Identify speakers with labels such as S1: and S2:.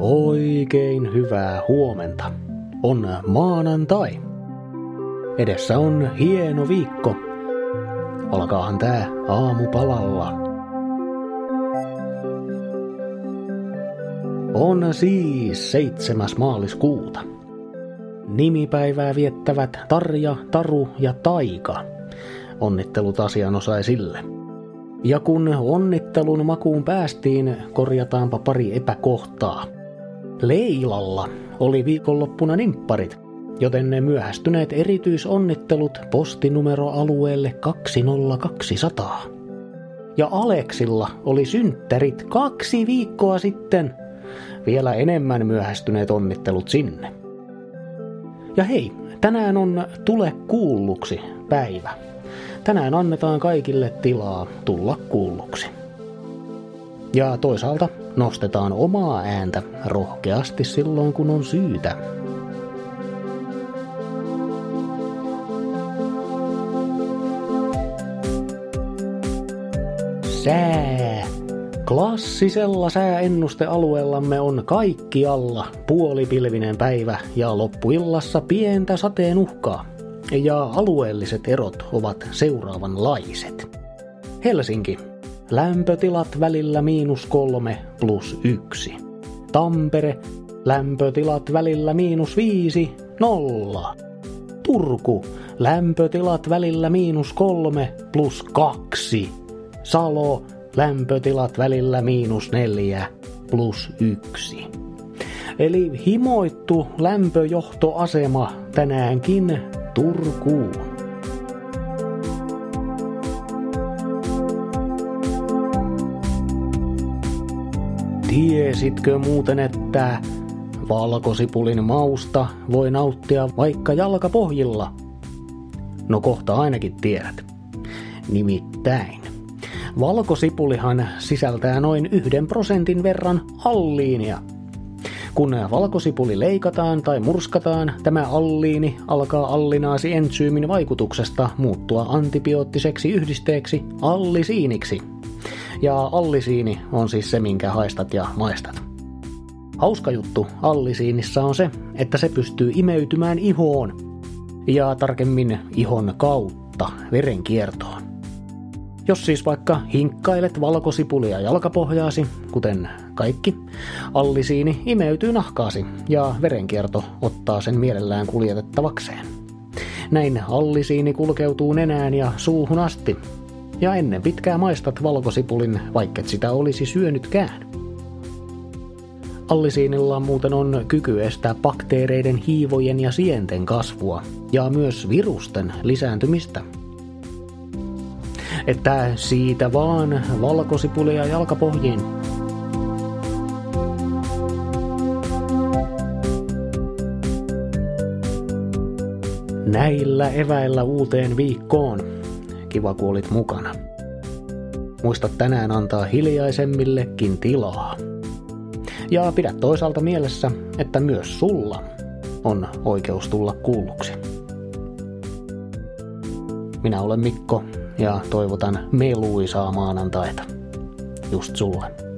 S1: Oikein hyvää huomenta. On maanantai. Edessä on hieno viikko. Alkaahan tää aamupalalla. On siis 7. maaliskuuta. Nimipäivää viettävät Tarja, Taru ja Taika. Onnittelut asianosaisille. Ja kun onnittelun makuun päästiin, korjataanpa pari epäkohtaa. Leilalla oli viikonloppuna nimpparit, joten ne myöhästyneet erityisonnittelut postinumeroalueelle 20200. Ja Aleksilla oli synttärit 2 viikkoa sitten. Vielä enemmän myöhästyneet onnittelut sinne. Ja hei, tänään on Tule kuulluksi päivä. Tänään annetaan kaikille tilaa tulla kuulluksi. Ja toisaalta nostetaan omaa ääntä rohkeasti silloin, kun on syytä. Sää. Klassisella sääennustealueellamme on kaikkialla puolipilvinen päivä ja loppuillassa pientä sateen uhkaa. Ja alueelliset erot ovat seuraavanlaiset. Helsinki. Lämpötilat välillä -3 +1. Tampere. Lämpötilat välillä -5, 0. Turku. Lämpötilat välillä -3 +2. Salo. Lämpötilat välillä -4 +1. Eli himoittu lämpöjohtoasema tänäänkin Turkuun. Tiesitkö muuten, että valkosipulin mausta voi nauttia vaikka jalkapohjilla? No kohta ainakin tiedät. Nimittäin. Valkosipulihan sisältää noin 1% verran alliinia. Kun valkosipuli leikataan tai murskataan, tämä alliini alkaa allinaasi-entsyymin vaikutuksesta muuttua antibioottiseksi yhdisteeksi allisiiniksi. Ja allisiini on siis se, minkä haistat ja maistat. Hauska juttu allisiinissa on se, että se pystyy imeytymään ihoon, ja tarkemmin ihon kautta verenkiertoon. Jos siis vaikka hinkkailet valkosipulia jalkapohjaasi, kuten kaikki, allisiini imeytyy nahkaasi ja verenkierto ottaa sen mielellään kuljetettavakseen. Näin allisiini kulkeutuu nenään ja suuhun asti, ja ennen pitkää maistat valkosipulin, vaikket sitä olisi syönytkään. Allisiinilla muuten on kyky estää bakteereiden, hiivojen ja sienten kasvua, ja myös virusten lisääntymistä. Että siitä vaan valkosipulia jalkapohjiin. Näillä eväillä uuteen viikkoon. Kiva, kun olit mukana. Muista tänään antaa hiljaisemmillekin tilaa. Ja pidä toisaalta mielessä, että myös sulla on oikeus tulla kuulluksi. Minä olen Mikko. Ja toivotan meluisaa maanantaita just sulle.